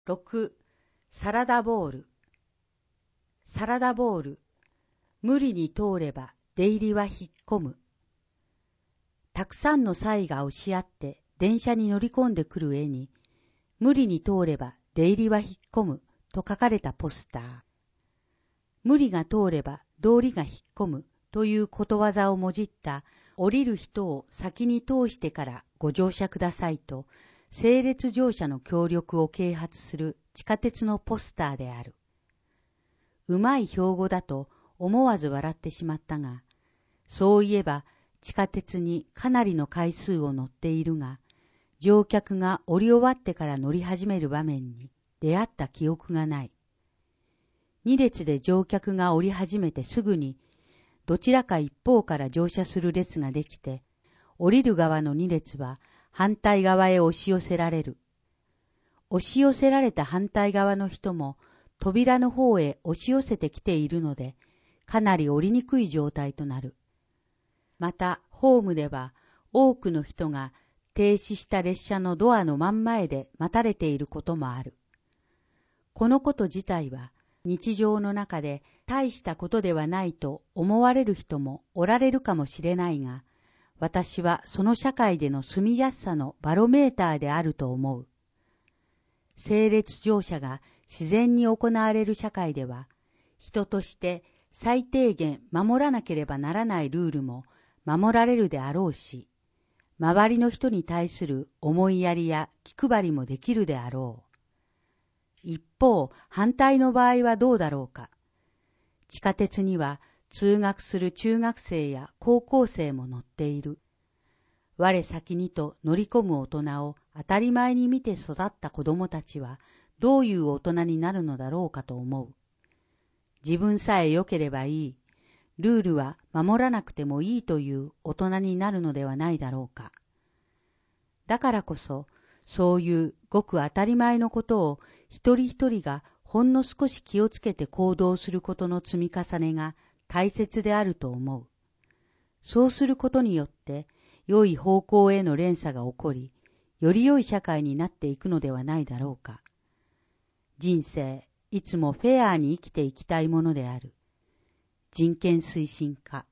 6. サラダボール。サラダボール。無理に通れば出入りは引っ込む。たくさんの妻が押し合って電車に乗り込んでくる絵に、無理に通れば出入りは引っ込むと書かれたポスター。無理が通れば道理が引っ込むということわざをもじった降りる人を先に通してからご乗車くださいと、整列乗車の協力を啓発する地下鉄のポスターである。うまい標語だと思わず笑ってしまったが、そういえば地下鉄にかなりの回数を乗っているが、乗客が降り終わってから乗り始める場面に出会った記憶がない。2列で乗客が降り始めてすぐに、どちらか一方から乗車する列ができて、降りる側の2列は反対側へ押し寄せられる。押し寄せられた反対側の人も扉の方へ押し寄せてきているので、かなり降りにくい状態となる。また、ホームでは多くの人が停止した列車のドアの真ん前で待たれていることもある。このこと自体は日常の中で大したことではないと思われる人もおられるかもしれないが、私はその社会での住みやすさのバロメーターであると思う。整列乗車が自然に行われる社会では、人として最低限守らなければならないルールも守られるであろうし、周りの人に対する思いやりや気配りもできるであろう。一方、反対の場合はどうだろうか。地下鉄には通学する中学生や高校生も乗っている。我先にと乗り込む大人を当たり前に見て育った子供たちはどういう大人になるのだろうかと思う。自分さえ良ければいい。ルールは守らなくてもいいという大人になるのではないだろうか。だからこそ、そういうごく当たり前のことを一人一人がほんの少し気をつけて行動することの積み重ねが大切であると思う。そうすることによって、良い方向への連鎖が起こり、より良い社会になっていくのではないだろうか。人生、いつもフェアに生きていきたいものである。人権推進家